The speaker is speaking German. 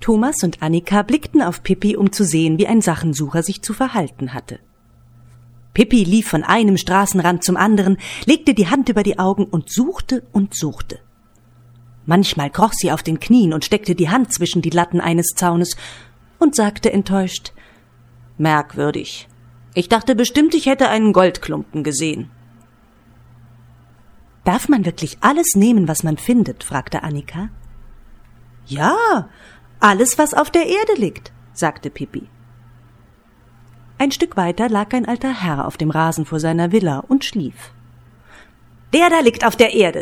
Thomas und Annika blickten auf Pippi, um zu sehen, wie ein Sachensucher sich zu verhalten hatte. Pippi lief von einem Straßenrand zum anderen, legte die Hand über die Augen und suchte und suchte. Manchmal kroch sie auf den Knien und steckte die Hand zwischen die Latten eines Zaunes und sagte enttäuscht: »Merkwürdig. Ich dachte bestimmt, ich hätte einen Goldklumpen gesehen.« »Darf man wirklich alles nehmen, was man findet?« fragte Annika. »Ja, alles, was auf der Erde liegt«, sagte Pippi. Ein Stück weiter lag ein alter Herr auf dem Rasen vor seiner Villa und schlief. »Der da liegt auf der Erde«,